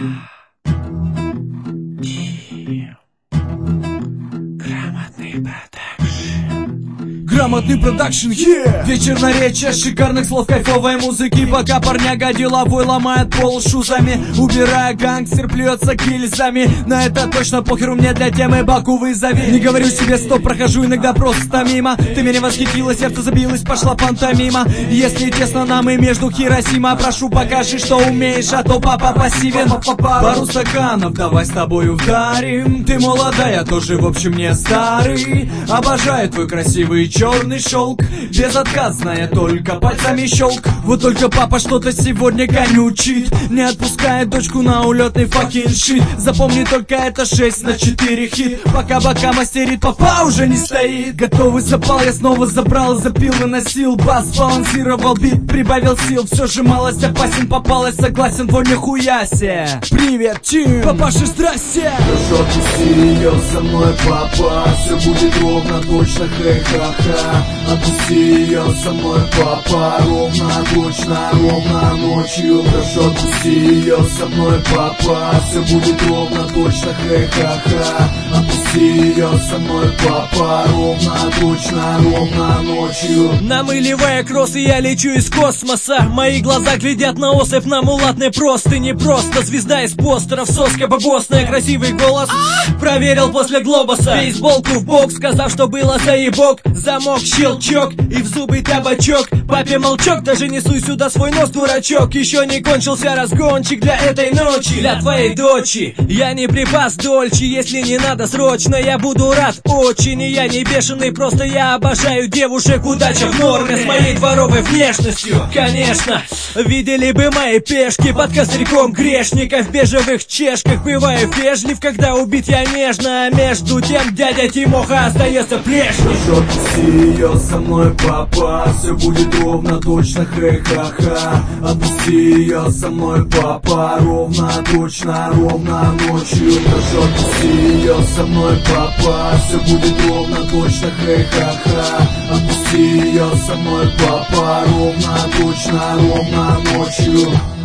Грамотный продакшн, yeah! Вечер наречия, шикарных слов, кайфовой музыки. Пока парняга деловой ломает пол шузами, убирая гангстер, плюется гильзами. На это точно похеру, мне для темы Баку вызови. Не говорю себе стоп, прохожу иногда просто мимо. Ты меня восхитила, сердце забилось, пошла пантомима. Если тесно нам и между Хиросима, прошу, покажи, что умеешь, а то папа пассивен. Пару стаканов давай с тобой ударим. Ты молодая, тоже в общем не старый. Обожаю твой красивый черный шелк, безотказная, только пальцами щелк. Вот только папа что-то сегодня конючит, не отпускает дочку на улетный fucking shit. Запомни только это 6/4 хит. Пока бока мастерит, папа уже не стоит. Готовый запал, я снова забрал, запил, выносил бас, балансировал бит, прибавил сил. Все же малость опасен, попалась, согласен, твой нихуясе. Привет, Тим, папаша, здрасте. Хорошо, отпусти ее со мной, папа. Все будет ровно, точно, хэ-ха-ха. Отпусти ее со мной, папа. Ровно, точно, ровно ночью. Хорошо, отпусти ее со мной, папа. Все будет ровно, точно, хэ-ха-ха. Отпусти ее со мной, папа. Ровно, точно, ровно ночью. Намыливая кроссы, я лечу из космоса. Мои глаза глядят на особь, на мулатной простыни. Просто звезда из постеров, соска бабосная, красивый голос проверил после глобуса. Бейсболку в бок, сказав, что было заебок. Замок, щелчок и в зубы табачок. Папе молчок, даже не суй сюда свой нос, дурачок. Еще не кончился разгончик для этой ночи. Для твоей дочи я не припас дольче. Если не надо срочно, я буду рад очень. И я не бешеный, просто я обожаю девушек. Удача в норме с моей дворовой внешностью. Конечно, видели бы мои пешки под козырьком грешника в бежевых чешках. Бываю вежлив, когда убит я нежно. А между тем дядя Тимоха остается прежним. Отпусти ее со мной, папа. Все будет ровно, точно, хэ-ха-ха. Отпусти ее со мной, папа. Ровно, точно, ровно ночью. Хорошо, отпусти ее со мной, папа. Все будет ровно, точно, хэ-ха-ха. Отпусти ее со мной, папа. Ровно, точно, ровно ночью.